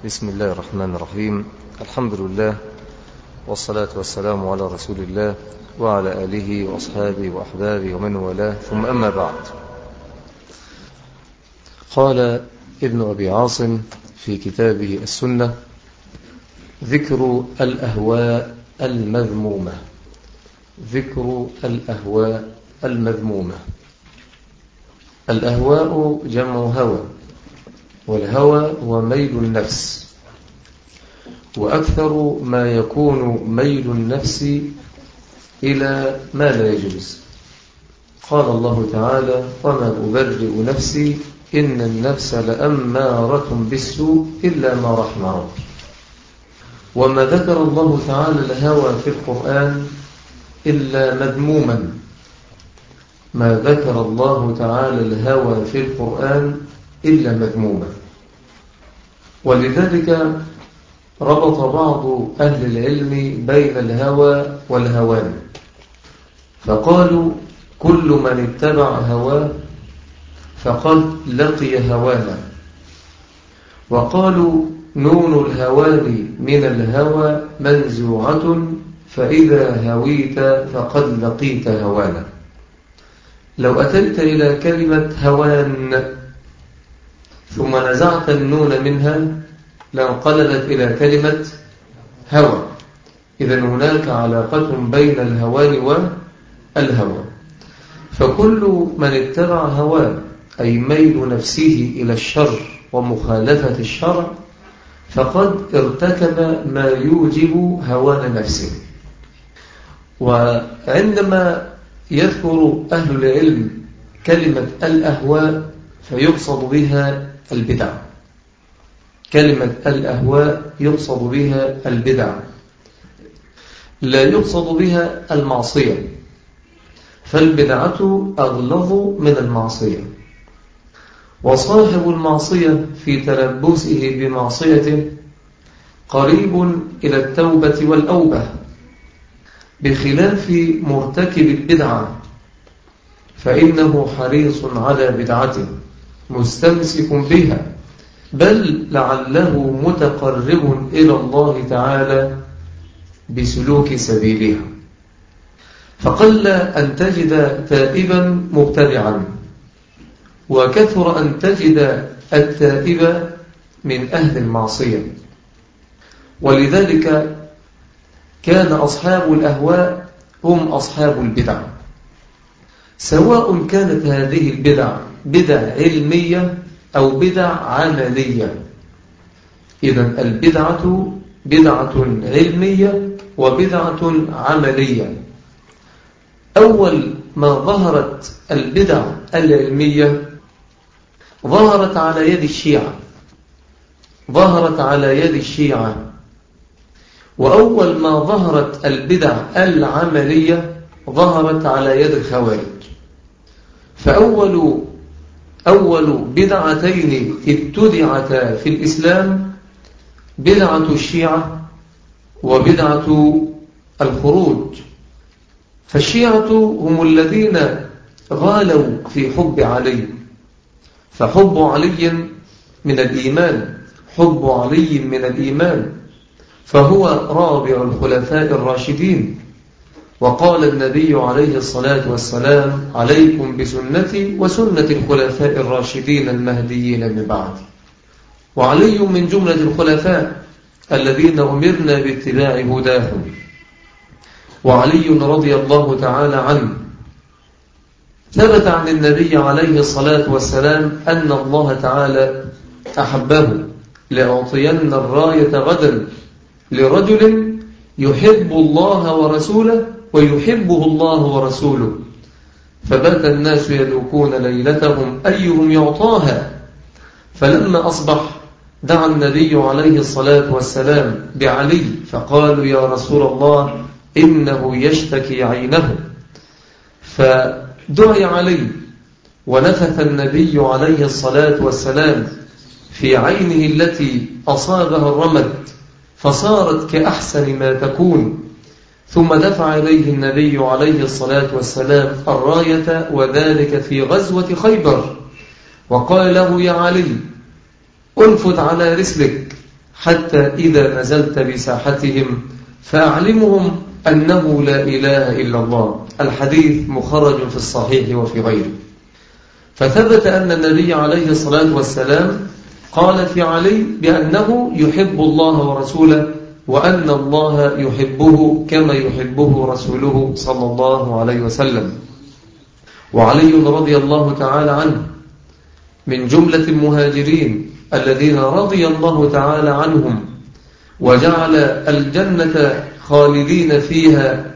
بسم الله الرحمن الرحيم. الحمد لله والصلاة والسلام على رسول الله وعلى آله وأصحابه وأحبابه ومن والاه، ثم أما بعد. قال ابن أبي عاصم في كتابه السنة: ذكر الأهواء المذمومة. ذكر الأهواء المذمومة. الأهواء جمع هوى، والهوى هو ميل النفس، وأكثر ما يكون ميل النفس إلى ما لا يجوز. قال الله تعالى: وما أبرئ نفسي إن النفس لأمارة بالسوء إلا ما رحم ربي. وما ذكر الله تعالى الهوى في القرآن إلا مذموما. ما ذكر الله تعالى الهوى في القرآن إلا مذموما. ولذلك ربط بعض أهل العلم بين الهوى والهوان، فقالوا: كل من اتبع هواه فقد لقي هوانا. وقالوا: نون الهوان من الهوى منزوعة، فإذا هويت فقد لقيت هوانا. لو أتيت إلى كلمة هوان ثم نزعت النون منها لانقلبت إلى كلمة هوى. إذن هناك علاقة بين الهوان والهوى. فكل من اتبع هواه أي ميل نفسه إلى الشر ومخالفة الشرع فقد ارتكب ما يوجب هوان نفسه. وعندما يذكر أهل العلم كلمة الأهواء فيقصد بها البدع. كلمة الأهواء يقصد بها البدع، لا يقصد بها المعصية، فالبدعة أغلظ من المعصية. وصاحب المعصية في تلبسه بمعصيته قريب إلى التوبة والأوبة، بخلاف مرتكب البدعة فإنه حريص على بدعته مستمسك بها، بل لعله متقرب إلى الله تعالى بسلوك سبيلها. فقل أن تجد تائبا مبتدعا، وكثر أن تجد التائب من أهل المعصية. ولذلك كان أصحاب الأهواء هم أصحاب البدع، سواء كانت هذه البدع بدع علمية أو بدع عملية. إذن البدعة بدعة علمية وبدعة عملية. أول ما ظهرت البدع العلمية ظهرت على يد الشيعة، وأول ما ظهرت البدع العملية ظهرت على يد الخوارج. فأول بدعتين ابتدعتا في الإسلام بدعة الشيعة وبدعة الخروج. فالشيعة هم الذين غالوا في حب علي، فحب علي من الإيمان، حب علي من الإيمان، فهو رابع الخلفاء الراشدين. وقال النبي عليه الصلاة والسلام: عليكم بسنتي وسنة الخلفاء الراشدين المهديين من بعد. وعلي من جملة الخلفاء الذين أمرنا باتباع هداهم. وعلي رضي الله تعالى عنه ثبت عن النبي عليه الصلاة والسلام أن الله تعالى أحبه: لأعطين الراية غدا لرجل يحب الله ورسوله ويحبه الله ورسوله. فبات الناس يدوكون ليلتهم أيهم يعطاها. فلما أصبح دعا النبي عليه الصلاة والسلام بعلي، فقالوا: يا رسول الله إنه يشتكي عينه. فدعي علي، ونفث النبي عليه الصلاة والسلام في عينه التي أصابها الرمد فصارت كأحسن ما تكون. ثم دفع إليه النبي عليه الصلاة والسلام الراية، وذلك في غزوة خيبر، وقال له: يا علي انفذ على رسلك حتى إذا نزلت بساحتهم فأعلمهم أنه لا إله إلا الله. الحديث مخرج في الصحيح وفي غيره. فثبت أن النبي عليه الصلاة والسلام قال في علي بأنه يحب الله ورسوله، وأن الله يحبه كما يحبه رسوله صلى الله عليه وسلم. وعلي رضي الله تعالى عنه من جملة المهاجرين الذين رضي الله تعالى عنهم وجعل الجنة خالدين فيها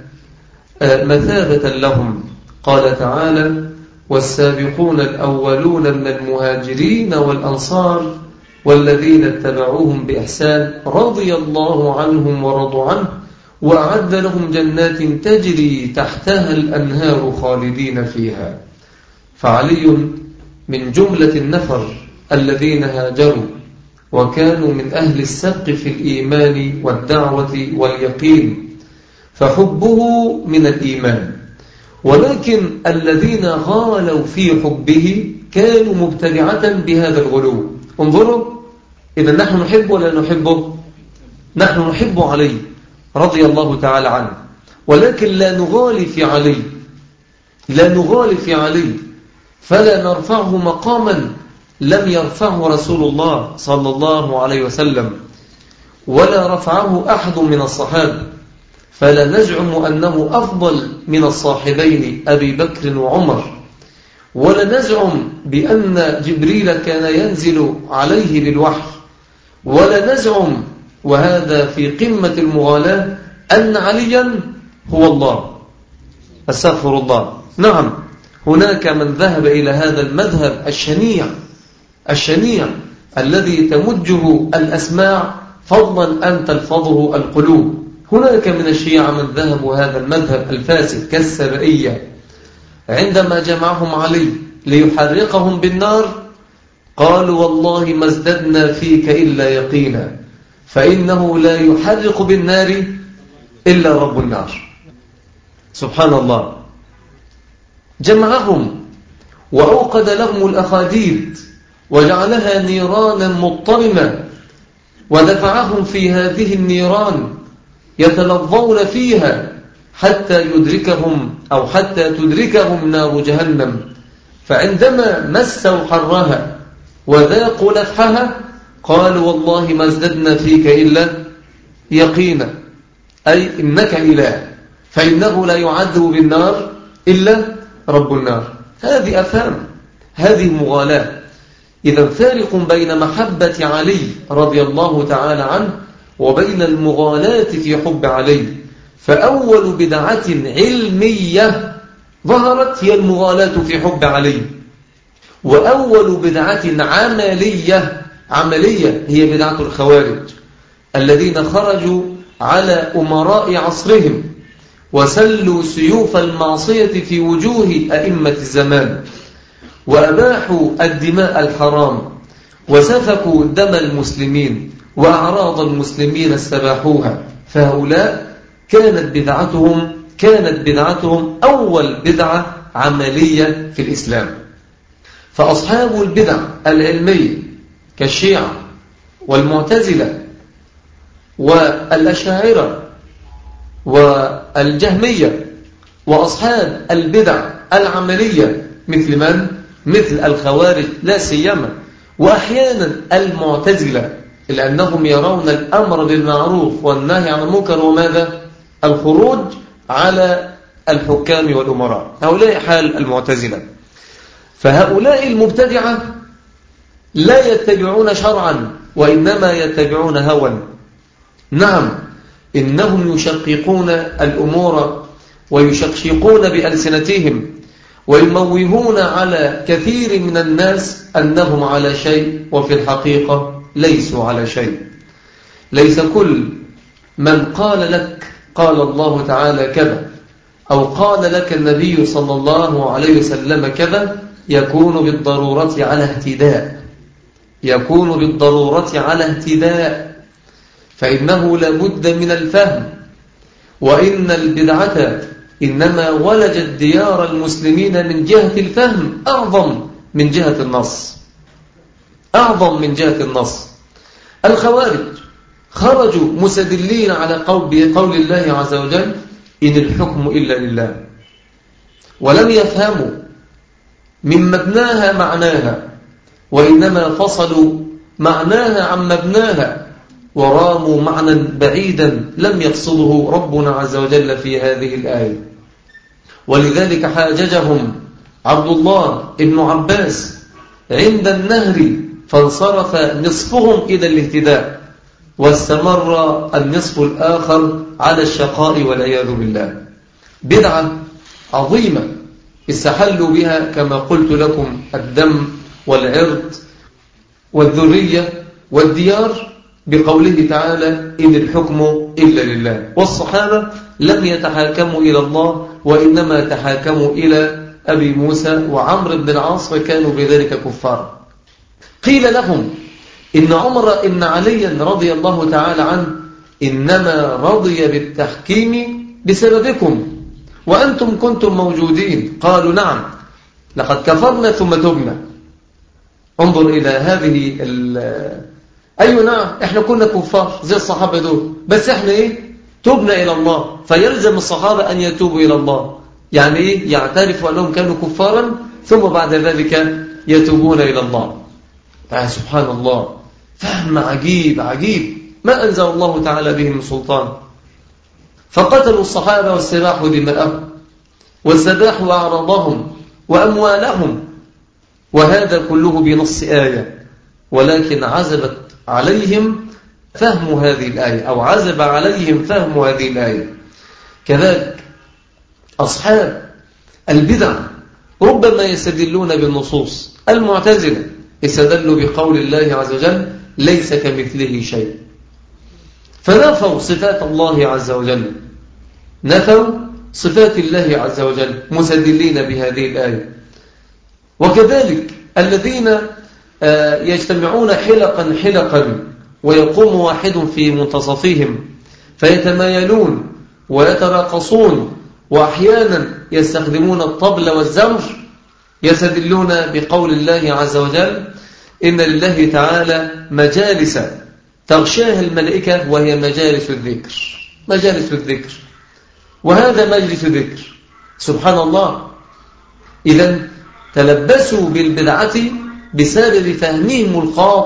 مثابة لهم. قال تعالى: والسابقون الأولون من المهاجرين والأنصار والذين اتبعوهم بإحسان رضي الله عنهم ورضوا عنه وأعد لهم جنات تجري تحتها الأنهار خالدين فيها. فعلي من جملة النفر الذين هاجروا وكانوا من أهل السبق في الإيمان والدعوة واليقين، فحبه من الإيمان. ولكن الذين غالوا في حبه كانوا مبتدعة بهذا الغلو. انظروا، إذا نحن نحب ولا نحبه؟ نحن نحب علي رضي الله تعالى عنه، ولكن لا نغالي في علي، لا نغالي في علي، فلا نرفعه مقاما لم يرفعه رسول الله صلى الله عليه وسلم، ولا رفعه أحد من الصحابة، فلا نزعم أنه أفضل من الصاحبين أبي بكر وعمر، ولا نزعم بأن جبريل كان ينزل عليه بالوحي، ولا نزعم، وهذا في قمة المغالاة، أن عليا هو الله. أستغفر الله. نعم، هناك من ذهب إلى هذا المذهب الشنيع الذي تمجه الأسماع فضلا أن تلفظه القلوب. هناك من الشيعة من ذهبوا هذا المذهب الفاسد كالسبائية، عندما جمعهم علي ليحرقهم بالنار قالوا: والله ما ازددنا فيك إلا يقينا، فإنه لا يحرق بالنار إلا رب النار. سبحان الله. جمعهم وأوقد لهم الأخاديد وجعلها نيرانا مضطرمة، ودفعهم في هذه النيران يتلظون فيها حتى يدركهم أو حتى تدركهم نار جهنم. فعندما مسوا حرها وذاقوا لفحها قالوا: والله ما ازددنا فيك إلا يقينا، أي إنك إله، فإنه لا يعذب بالنار إلا رب النار. هذه أفهام، هذه مغالاة. إذا فارق بين محبة علي رضي الله تعالى عنه وبين المغالاة في حب علي. فأول بدعة علمية ظهرت هي المغالاة في حب علي، وأول بدعة عملية هي بدعة الخوارج الذين خرجوا على أمراء عصرهم وسلوا سيوف المعصية في وجوه أئمة الزمان، وأباحوا الدماء الحرام، وسفكوا دم المسلمين وأعراض المسلمين استباحوها. فهؤلاء كانت بدعتهم أول بدعة عملية في الإسلام. فأصحاب البدع العلمية كالشيعة والمعتزلة والأشاعرة والجهمية، وأصحاب البدع العملية مثل من؟ مثل الخوارج لا سيما، وأحيانا المعتزلة، لأنهم يرون الأمر بالمعروف والنهي عن المنكر وماذا؟ الخروج على الحكام والأمراء. هؤلاء حال المعتزلة. فهؤلاء المبتدعة لا يتبعون شرعا وإنما يتبعون هوى. نعم، إنهم يشققون الأمور ويشقشقون بألسنتهم ويموهون على كثير من الناس أنهم على شيء، وفي الحقيقة ليسوا على شيء. ليس كل من قال لك قال الله تعالى كذا أو قال لك النبي صلى الله عليه وسلم كذا يكون بالضرورة على اهتداء، فإنه لابد من الفهم. وإن البدعة إنما ولجت ديار المسلمين من جهة الفهم أعظم من جهة النص. الخوارج خرجوا مستدلين على بقول الله عز وجل إن الحكم إلا لله، ولم يفهموا من مبناها معناها، وإنما فصلوا معناها عن مبناها وراموا معنى بعيدا لم يقصده ربنا عز وجل في هذه الآية. ولذلك حاججهم عبد الله ابن عباس عند النهر، فانصرف نصفهم إلى الاهتداء، واستمر النصف الآخر على الشقاء والعياذ بالله. بدعة عظيمة استحلوا بها كما قلت لكم الدم والعرض والذرية والديار بقوله تعالى إن الحكم إلا لله. والصحابة لم يتحاكموا إلى الله، وإنما تحاكموا إلى أبي موسى وعمرو بن العاص، فكانوا بذلك كفار. قيل لهم إن عليا رضي الله تعالى عنه إنما رضي بالتحكيم بسببكم وأنتم كنتم موجودين. قالوا نعم، لقد كفرنا ثم تبنا. انظر إلى هذه أي نعم، إحنا كنا كفار زي الصحابة دول، بس إحنا تبنا إلى الله. فيلزم الصحابة أن يتوبوا إلى الله، يعني يعترفوا أنهم كانوا كفارا ثم بعد ذلك يتوبون إلى الله. سبحان الله، فهم عجيب عجيب ما أنزل الله تعالى به من سلطان. فقتلوا الصحابة واستباحوا دماءهم واستباحوا أعراضهم وأموالهم، وهذا كله بنص آية. ولكن عزبت عليهم فهم هذه الآية، أو عزب عليهم فهم هذه الآية. كذلك أصحاب البدع ربما يستدلون بالنصوص. المعتزلة استدلوا بقول الله عز وجل ليس كمثله شيء، فنفوا صفات الله عز وجل، نفوا صفات الله عز وجل مستدلين بهذه الآية. وكذلك الذين يجتمعون حلقا حلقا ويقوم واحد في منتصفهم فيتمايلون ويتراقصون، وأحيانا يستخدمون الطبل والزمر، يستدلون بقول الله عز وجل إن لله تعالى مجالس تغشاها الملائكة وهي مجالس الذكر. مجالس الذكر، وهذا مجلس ذكر. سبحان الله. إذن تلبسوا بالبدعة بسبب فهمهم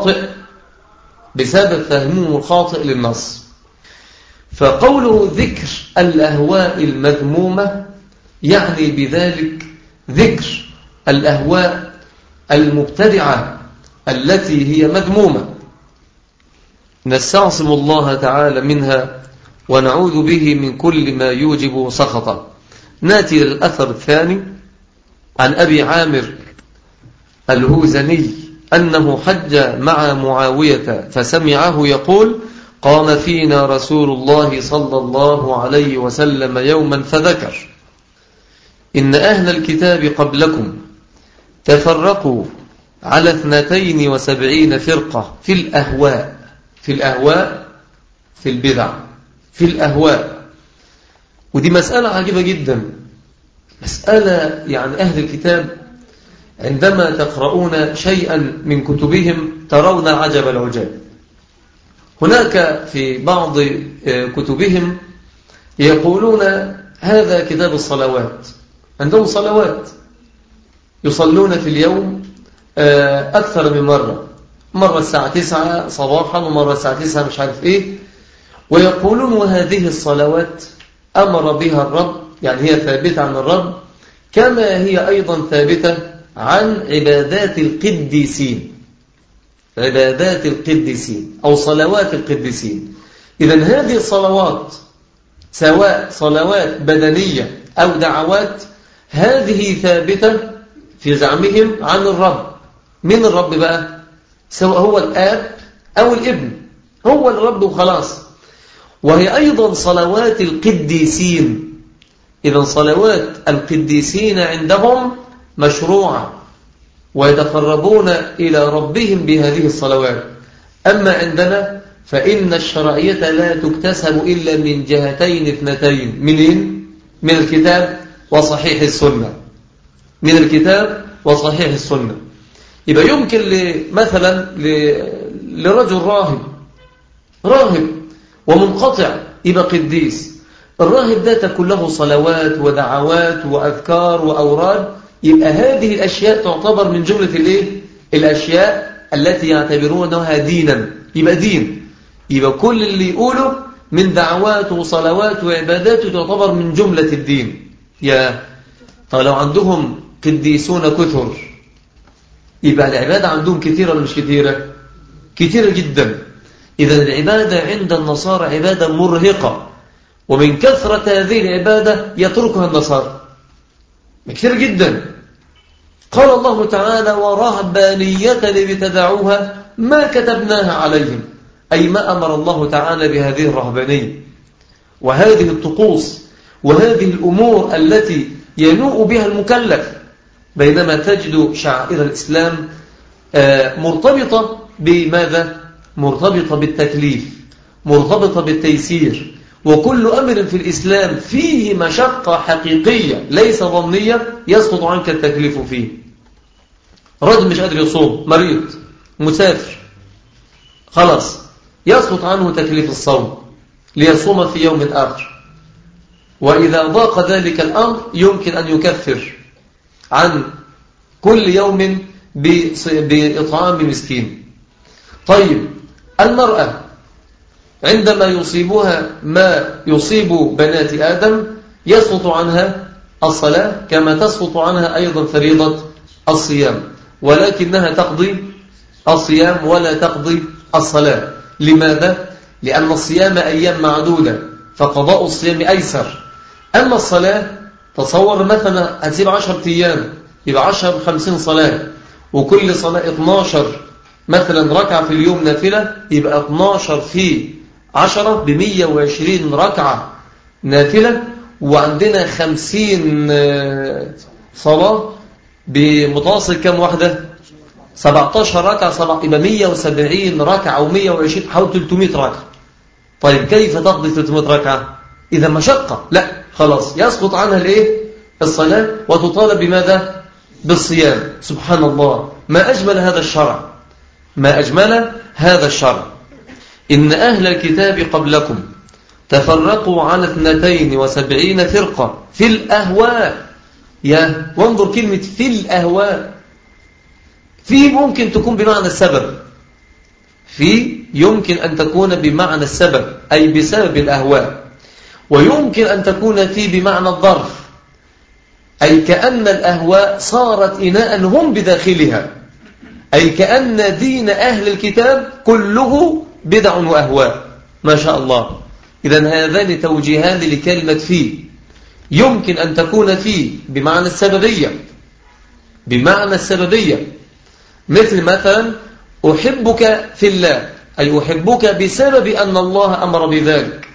الخاطئ للنص. فقوله ذكر الأهواء المذمومة يعني بذلك ذكر الأهواء المبتدعة التي هي مذمومة، نستعصم الله تعالى منها ونعوذ به من كل ما يوجب سخطه. ناتي للأثر الثاني عن أبي عامر الهوزني أنه حج مع معاوية فسمعه يقول قام فينا رسول الله صلى الله عليه وسلم يوما فذكر إن أهل الكتاب قبلكم تفرقوا على 72 فرقة في الأهواء في البدع في الأهواء. ودي مسألة عجيبة جدا، مسألة يعني أهل الكتاب عندما تقرؤون شيئا من كتبهم ترون عجب العجاب. هناك في بعض كتبهم يقولون هذا كتاب الصلوات، عندهم صلوات يصلون في اليوم أكثر من مرة الساعة 9 صباحا ومرة الساعة 9 مش عارف إيه، ويقولون وهذه الصلوات أمر بها الرب، يعني هي ثابتة عن الرب كما هي أيضا ثابتة عن عبادات القديسين أو صلوات القديسين. إذن هذه الصلوات سواء صلوات بدنية أو دعوات هذه ثابتة في زعمهم عن الرب. من الرب بقى؟ سواء هو الآب أو الابن، هو الرب وخلاص. وهي أيضا صلوات القديسين. إذن صلوات القديسين عندهم مشروعة ويتقربون إلى ربهم بهذه الصلوات. أما عندنا فإن الشرعية لا تكتسب إلا من جهتين اثنتين. منين؟ من الكتاب وصحيح السنة. من الكتاب وصحيح السنة. يبقى يمكن مثلا لرجل راهب راهب ومنقطع يبقى قديس. الراهب ده تكون له صلوات ودعوات وأذكار وأوراد، يبقى هذه الأشياء تعتبر من جملة الأشياء التي يعتبرونها دينا، يبقى دين. يبقى كل اللي يقوله من دعوات وصلوات وعبادات تعتبر من جملة الدين. طب لو عندهم قديسون كثر يبقى العبادة عندهم كثيرة ولا مش كثيرة؟ كثيرة جدا. إذا العبادة عند النصارى عبادة مرهقة، ومن كثرة هذه العبادة يتركها النصارى كثير جدا. قال الله تعالى ورهبانية ابتدعوها ما كتبناها عليهم، أي ما أمر الله تعالى بهذه الرهبانية وهذه الطقوس وهذه الأمور التي ينوء بها المكلف. بينما تجد شعائر الإسلام مرتبطة بماذا؟ مرتبطة بالتكليف، مرتبطة بالتيسير، وكل أمر في الإسلام فيه مشقة حقيقية ليس ظنية يسقط عنك التكليف فيه. رجل مش قادر يصوم، مريض، مسافر، خلاص يسقط عنه تكليف الصوم ليصوم في يوم آخر. وإذا ضاق ذلك الأمر يمكن أن يكفر عن كل يوم بإطعام مسكين. طيب المرأة عندما يصيبها ما يصيب بنات آدم يسقط عنها الصلاة كما تسقط عنها أيضا فريضة الصيام، ولكنها تقضي الصيام ولا تقضي الصلاة. لماذا؟ لأن الصيام أيام معدودة فقضاء الصيام أيسر. أما الصلاة تصور مثلا هتسيب 10 أيام يبقى 10 50 صلاة، وكل صلاة 12 مثلا ركعة في اليوم نافلة، يبقى 12 في 10 ب120 ركعة نافلة، وعندنا 50 صلاة بمتواصل كم واحدة؟ 17 ركعة، يبقى 170 ركعة و120 حوالي 300 ركعة. طيب كيف تقضي 300 ركعة؟ إذا مشقة، لا خلاص يسقط عنها الصلاة وتطالب بماذا؟ بالصيام. سبحان الله، ما أجمل هذا الشرع، ما أجمل هذا الشرع. إن أهل الكتاب قبلكم تفرقوا على 72 فرقة في الأهواء. وانظر كلمة في الأهواء، في ممكن تكون بمعنى السبب، في يمكن أن تكون بمعنى السبب أي بسبب الأهواء، ويمكن أن تكون في بمعنى الظرف أي كأن الأهواء صارت إناء هم بداخلها، أي كأن دين أهل الكتاب كله بدع وأهواء. ما شاء الله. إذن هذان توجيهان لكلمة في. يمكن أن تكون في بمعنى السببية، بمعنى السببية، مثلا أحبك في الله أي أحبك بسبب أن الله أمر بذلك.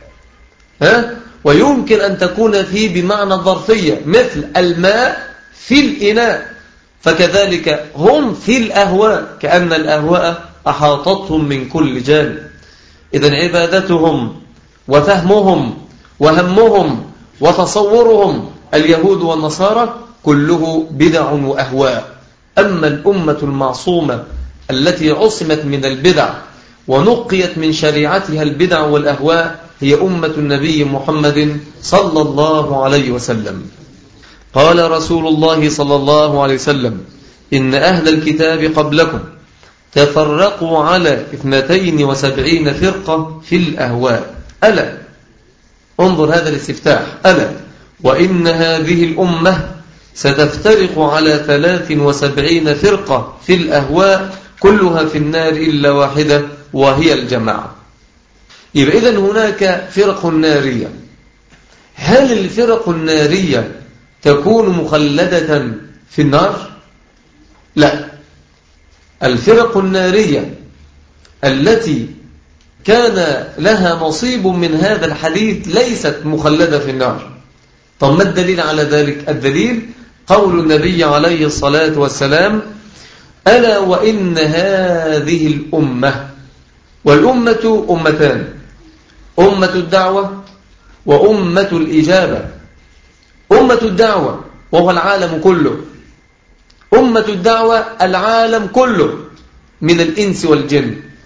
ويمكن أن تكون في بمعنى الظرفية، مثل الماء في الإناء، فكذلك هم في الأهواء كأن الأهواء أحاطتهم من كل جانب. إذن عبادتهم وفهمهم وهمهم وتصورهم اليهود والنصارى كله بدع وأهواء. أما الأمة المعصومة التي عصمت من البدع ونقيت من شريعتها البدع والأهواء هي أمة النبي محمد صلى الله عليه وسلم. قال رسول الله صلى الله عليه وسلم إن أهل الكتاب قبلكم تفرقوا على 72 فرقة في الأهواء. ألا انظر هذا الاستفتاح، ألا وإن هذه الأمة ستفترق على 73 فرقة في الأهواء كلها في النار إلا واحدة وهي الجماعة. يبقى إذن هناك فرق نارية. هل الفرق النارية تكون مخلدة في النار؟ لا، الفرق النارية التي كان لها نصيب من هذا الحديث ليست مخلدة في النار. طب ما الدليل على ذلك؟ الدليل قول النبي عليه الصلاة والسلام ألا وإن هذه الأمة، والأمة أمتان، أمة الدعوة وأمة الإجابة. أمة الدعوة وهو العالم كله، أمة الدعوة العالم كله من الإنس والجن،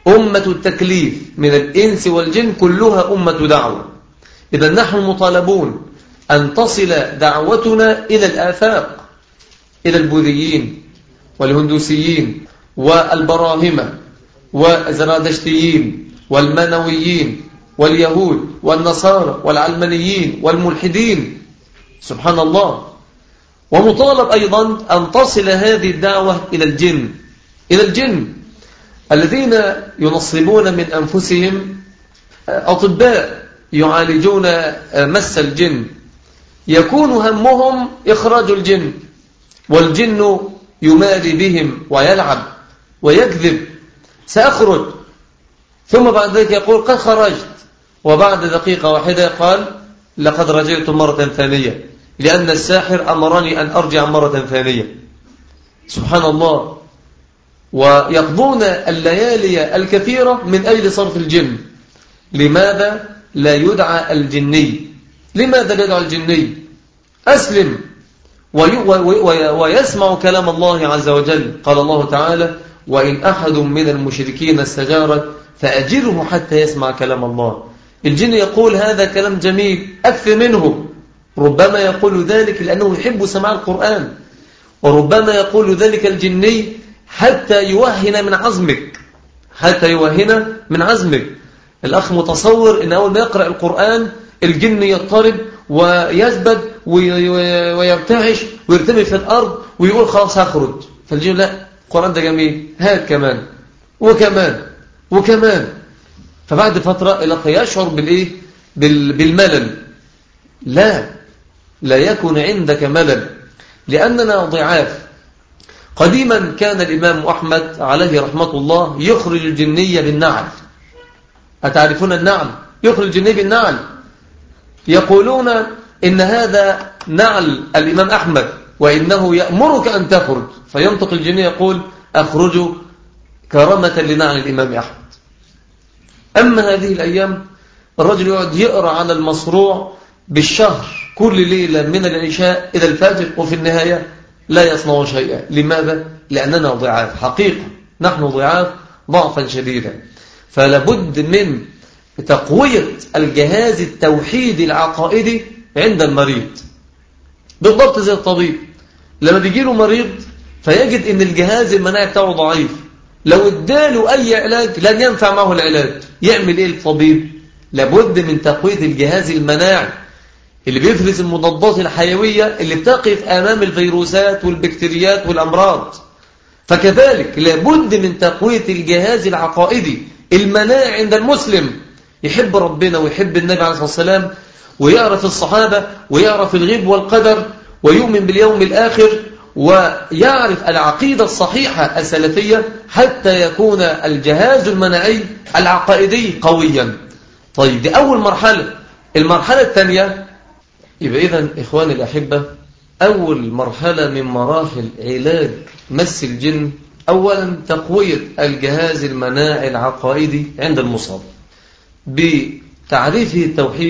أمة التكليف من الإنس والجن كلها أمة دعوة. إذا نحن مطالبون أن تصل دعوتنا إلى الآفاق، إلى البوذيين والهندوسيين والبراهمة والزرادشتيين والمنويين واليهود والنصارى والعلمانيين والملحدين، سبحان الله. ومطالب أيضا أن تصل هذه الدعوة إلى الجن الذين ينصبون من أنفسهم أطباء يعالجون مس الجن، يكون همهم إخراج الجن، والجن يماري بهم ويلعب ويكذب، سأخرج، ثم بعد ذلك يقول قد خرجت، وبعد دقيقة واحدة قال لقد رجعت مرة ثانية لأن الساحر أمرني أن أرجع مرة ثانية، سبحان الله. ويقضون الليالي الكثيرة من أجل صرف الجن. لماذا لا يدعى الجني؟ لماذا لا يدعى الجني؟ أسلم ويسمع كلام الله عز وجل. قال الله تعالى وإن أحد من المشركين استجارك فأجره حتى يسمع كلام الله. الجن يقول هذا كلام جميل أكثر منه، ربما يقول ذلك لأنه يحب سماع القرآن، وربما يقول ذلك الجني حتى يوهن من عزمك. الأخ متصور أن أول ما يقرأ القرآن الجن يضطرب ويزبد ويرتعش ويرتمي في الأرض ويقول خلاص هخرج. فالجن لا، القرآن ده جميل، هات كمان وكمان وكمان. فبعد فترة الأخ يشعر بالملل. لا يكون عندك ملل، لأننا ضعاف. قديما كان الإمام أحمد عليه رحمة الله يخرج الجنية بالنعل. أتعرفون النعل؟ يخرج الجنية بالنعل. يقولون إن هذا نعل الإمام أحمد وإنه يأمرك أن تخرج، فينطق الجنية يقول أخرج كرامة لنعل الإمام أحمد. أما هذه الأيام الرجل يقعد يقرأ على المصروع بالشهر كل ليلة من العشاء إلى الفجر، وفي النهاية لا يصنع شيئا. لماذا؟ لأننا ضعاف حقيقة، نحن ضعاف ضعفا شديدا. فلابد من تقوية الجهاز التوحيدي العقائدي عند المريض، بالضبط زي الطبيب لما بيجيله مريض فيجد ان الجهاز المناعي بتاعه ضعيف، لو اداله اي علاج لن ينفع معه العلاج. يعمل ايه الطبيب؟ لابد من تقوية الجهاز المناعي اللي بيفرز المضادات الحيوية اللي بتقف امام الفيروسات والبكتيريات والامراض. فكذلك لابد من تقوية الجهاز العقائدي المناعي عند المسلم، يحب ربنا ويحب النبي عليه الصلاة والسلام ويعرف الصحابة ويعرف الغيب والقدر ويؤمن باليوم الآخر ويعرف العقيدة الصحيحة السلفية حتى يكون الجهاز المناعي العقائدي قويا. طيب دي أول مرحلة. المرحلة الثانية يبقى إذن إخواني الأحبة، أول مرحلة من مراحل علاج مس الجن أولا تقوية الجهاز المناعي العقائدي عند المصاب بتعريفه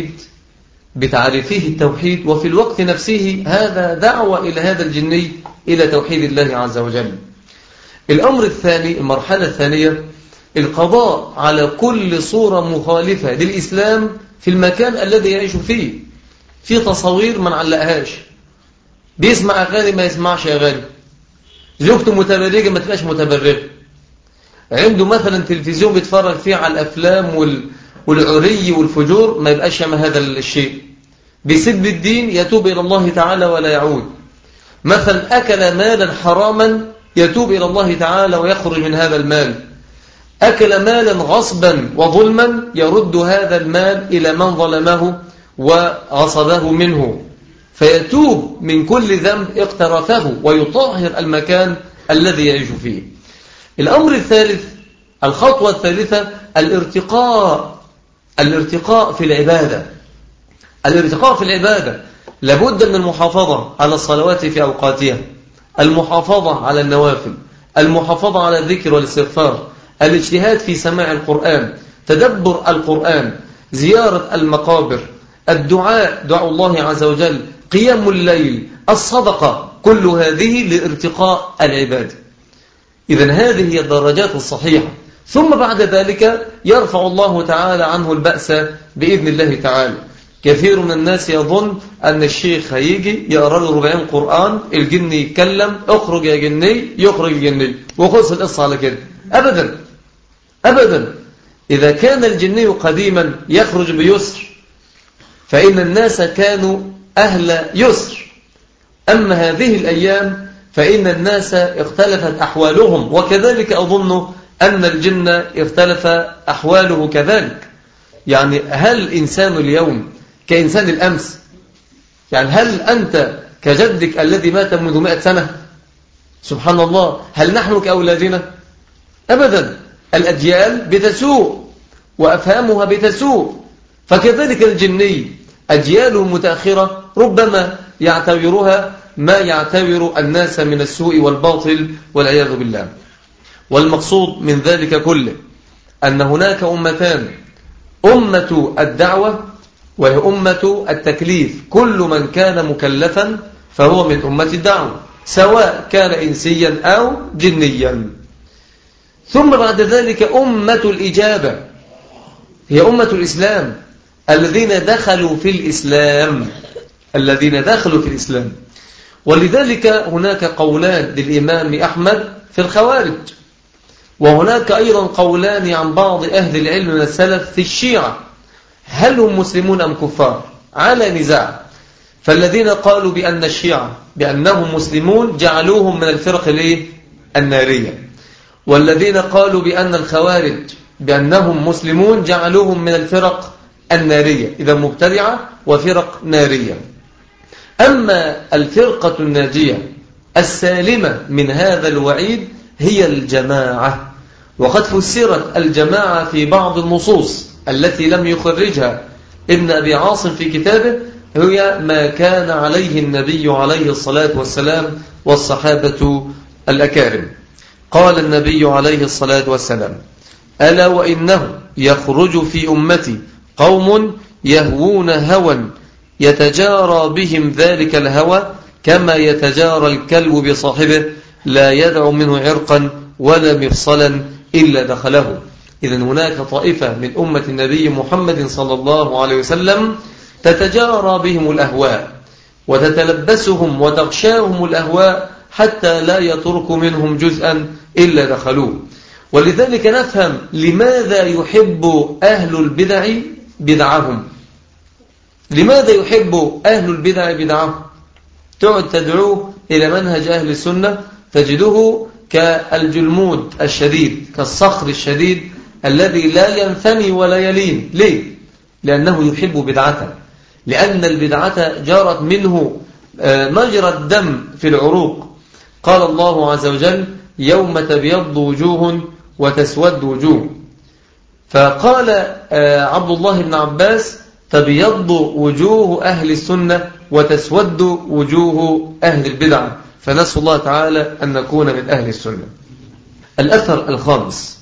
التوحيد، وفي الوقت نفسه هذا دعوة إلى هذا الجني إلى توحيد الله عز وجل. الأمر الثاني، المرحلة الثانية، القضاء على كل صورة مخالفة للإسلام في المكان الذي يعيش فيه. في تصوير ما نعلقهاش، بيسمع أغاني ما يسمعش أغاني، زوجته متبرجة ما تبقاش متبرجة، عنده مثلا تلفزيون بيتفرج فيه على الأفلام والعري والفجور ما يبقاش يعمل هذا الشيء. بيسب الدين يتوب إلى الله تعالى ولا يعود. مثلا أكل مالا حراما يتوب إلى الله تعالى ويخرج من هذا المال. أكل مالا غصبا وظلما يرد هذا المال إلى من ظلمه وغصبه منه، فيتوب من كل ذنب اقترفه ويطهر المكان الذي يعيش فيه. الأمر الثالث، الخطوة الثالثة، الارتقاء في العبادة. الارتقاء في العبادة لابد من المحافظة على الصلوات في أوقاتها، المحافظة على النوافل، المحافظة على الذكر والاستغفار، الاجتهاد في سماع القرآن، تدبر القرآن، زيارة المقابر، الدعاء، دعاء الله عز وجل، قيام الليل، الصدقة، كل هذه لارتقاء العبادة. إذن هذه هي الدرجات الصحيحة. ثم بعد ذلك يرفع الله تعالى عنه البأس بإذن الله تعالى. كثير من الناس يظن أن الشيخ هيجي يقرأ له 40 قرآن، الجن يتكلم، اخرج يا جني، يخرج الجني، وخلص القصة على كده. أبدا أبدا. إذا كان الجني قديما يخرج بيسر فإن الناس كانوا أهل يسر، أما هذه الأيام فإن الناس اختلفت أحوالهم، وكذلك أظن أن الجن اختلف أحواله كذلك. يعني هل إنسان اليوم كإنسان الأمس؟ يعني هل أنت كجدك الذي مات منذ 100 سنة؟ سبحان الله. هل نحن كأولادنا؟ أبدا. الأجيال بتسوء وأفهامها بتسوء، فكذلك الجني أجياله متأخرة ربما يعتبرها ما يعتبر الناس من السوء والباطل والعياذ بالله. والمقصود من ذلك كله أن هناك أمتان: أمة الدعوة وهي أمة التكليف. كل من كان مكلفا فهو من أمة الدعوة، سواء كان إنسيا أو جنيا. ثم بعد ذلك أمة الإجابة هي أمة الإسلام، الذين دخلوا في الإسلام. ولذلك هناك قولان للإمام أحمد في الخوارج، وهناك أيضا قولان عن بعض أهل العلم من السلف في الشيعة، هل هم مسلمون أم كفار؟ على نزاع. فالذين قالوا بأن الشيعة بأنهم مسلمون جعلوهم من الفرق النارية، والذين قالوا بأن الخوارج بأنهم مسلمون جعلوهم من الفرق النارية، إذا مبتدعة وفرق نارية. أما الفرقة الناجية السالمة من هذا الوعيد هي الجماعة، وقد فسرت الجماعة في بعض النصوص التي لم يخرجها ابن أبي عاصم في كتابه، هي ما كان عليه النبي عليه الصلاة والسلام والصحابة الأكارم. قال النبي عليه الصلاة والسلام: ألا وإنه يخرج في أمتي قوم يهوون هوى يتجارى بهم ذلك الهوى كما يتجارى الكلب بصاحبه، لا يدع منه عرقا ولا مفصلا إلا دخله. إذن هناك طائفة من أمة النبي محمد صلى الله عليه وسلم تتجارى بهم الأهواء وتتلبسهم وتغشاهم الأهواء حتى لا يترك منهم جزءا إلا دخلوه. ولذلك نفهم لماذا يحب أهل البدع بدعهم. لماذا يحب أهل البدع بدعهم؟ تقعد تدعوه إلى منهج أهل السنة تجده كالجلمود الشديد، كالصخر الشديد الذي لا ينثني ولا يلين. ليه؟ لأنه يحب بدعته، لأن البدعة جارت منه مجرى الدم في العروق. قال الله عز وجل: يوم تبيض وجوه وتسود وجوه. فقال عبد الله بن عباس: تبيض وجوه أهل السنة وتسود وجوه أهل البدعة. فنسأل الله تعالى أن نكون من أهل السنة. الأثر الخامس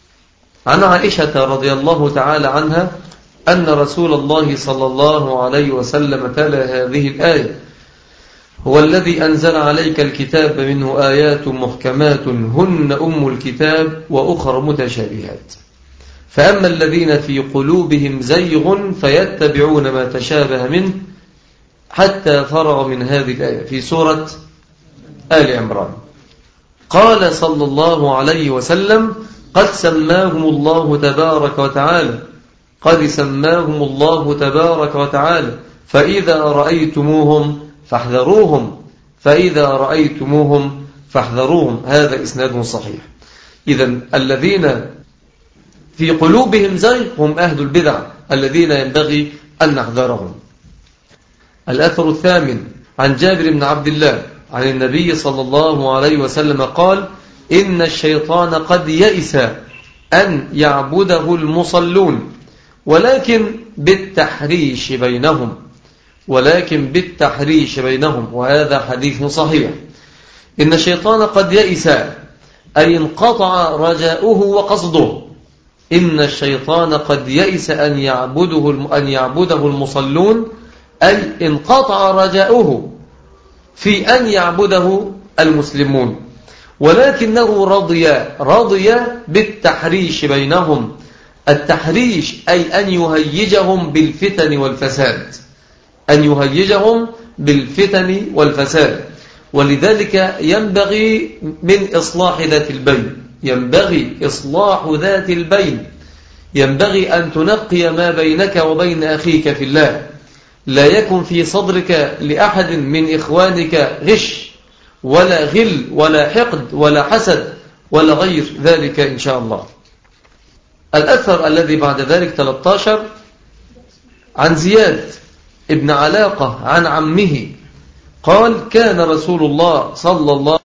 عن عائشة رضي الله تعالى عنها أن رسول الله صلى الله عليه وسلم تلا هذه الآية: هو الذي أنزل عليك الكتاب منه آيات محكمات هن أم الكتاب وأخر متشابهات، فأما الذين في قلوبهم زيغ فيتبعون ما تشابه منه حتى فرغ من هذه الآية في سورة آل عمران. قال صلى الله عليه وسلم: قد سماهم الله تبارك وتعالى، قد سماهم الله تبارك وتعالى فإذا رأيتموهم فاحذروهم، فإذا رأيتموهم فاحذروهم. هذا إسناد صحيح. إذن الذين في قلوبهم زيغ هم أهل البدع الذين ينبغي أن نحذرهم. الأثر الثامن عن جابر بن عبد الله عن النبي صلى الله عليه وسلم قال: إن الشيطان قد يئس أن يعبده المصلون ولكن بالتحريش بينهم، وهذا حديث صحيح. إن الشيطان قد يئس أي انقطع رجاؤه وقصده. إن الشيطان قد يئس أن يعبده المصلون، أي انقطع رجاؤه في أن يعبده المسلمون. ولكنه رضي بالتحريش بينهم. التحريش أي أن يهيجهم بالفتن والفساد، أن يهيجهم بالفتن والفساد. ولذلك ينبغي من إصلاح ذات البين، ينبغي إصلاح ذات البين، ينبغي أن تنقي ما بينك وبين أخيك في الله. لا يكن في صدرك لأحد من إخوانك غش ولا غل ولا حقد ولا حسد ولا غير ذلك إن شاء الله. الأثر الذي بعد ذلك 13 عن زياد ابن علاقة عن عمه قال: كان رسول الله صلى الله